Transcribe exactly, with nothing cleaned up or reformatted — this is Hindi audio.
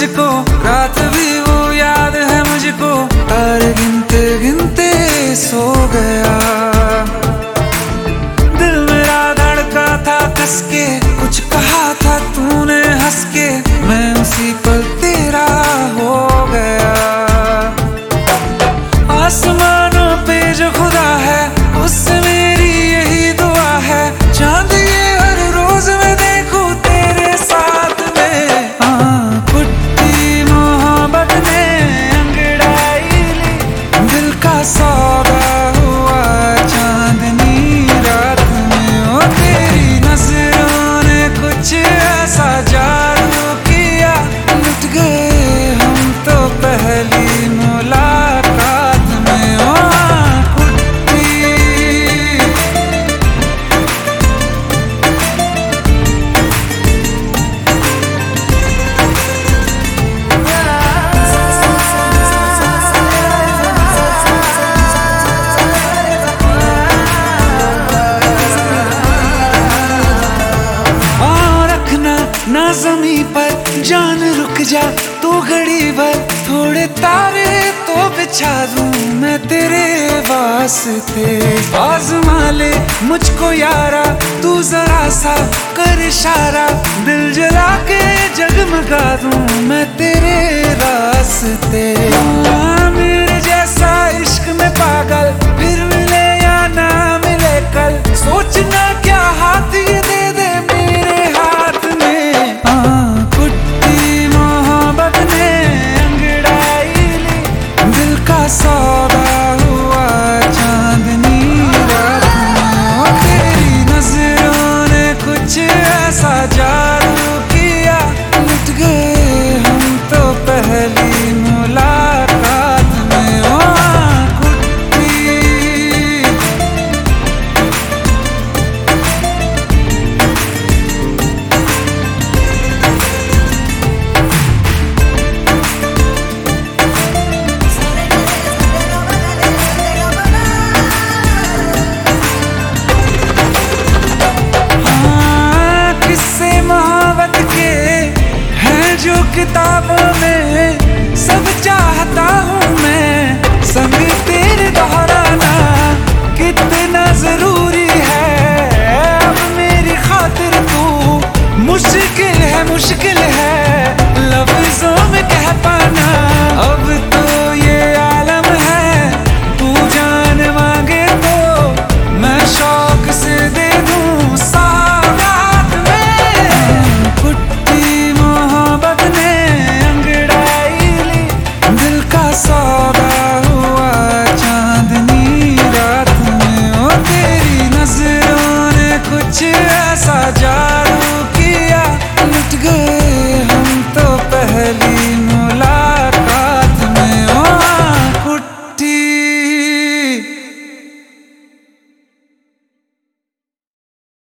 तुझको, रात भी वो याद है मुझको, तारे गिनते गिनते सो गया। दिल मेरा धड़का था कस के, कुछ कहा था तूने हंस के, मैं उसी पल तेरा हो गया। आसमानों पे जो खुदा है उससे मेरी यही दुआ है, चांद ये हर रोज मैं देखूं तेरे साथ में। हाँ, कुट्टी मोहब्बत ने अंगड़ाई ली, दिल का सौदा हुआ चांदनी रात में। ओ तेरी नजरों ने कुछ ऐसा जादू किया, लुट गए हम तो पहली मुलाकात में। ओ ना ज़मीं पर जान रुक जा तू घड़ी भर, थोड़े तारे तो बिछा दूं मैं तेरे वास्ते। आज़मा ले मुझको यारा तू जरा सा कर इशारा, दिल जला के जगमगा दूं मैं तेरे रास्ते। मेरे जैसा इश्क में पागल फिर मिले या ना मिले कल, सोचना क्या हाथ ये दे दे मेरे हाथ में। हाँ, कुट्टी मोहब्बत ने अंगड़ाई ली, दिल का सौदा हुआ चांदनी रात में। ओ तेरी नजरों ने कुछ ऐसा जादू किया, लुट गए हम तो पहली मुलाकात में। ओ किताबों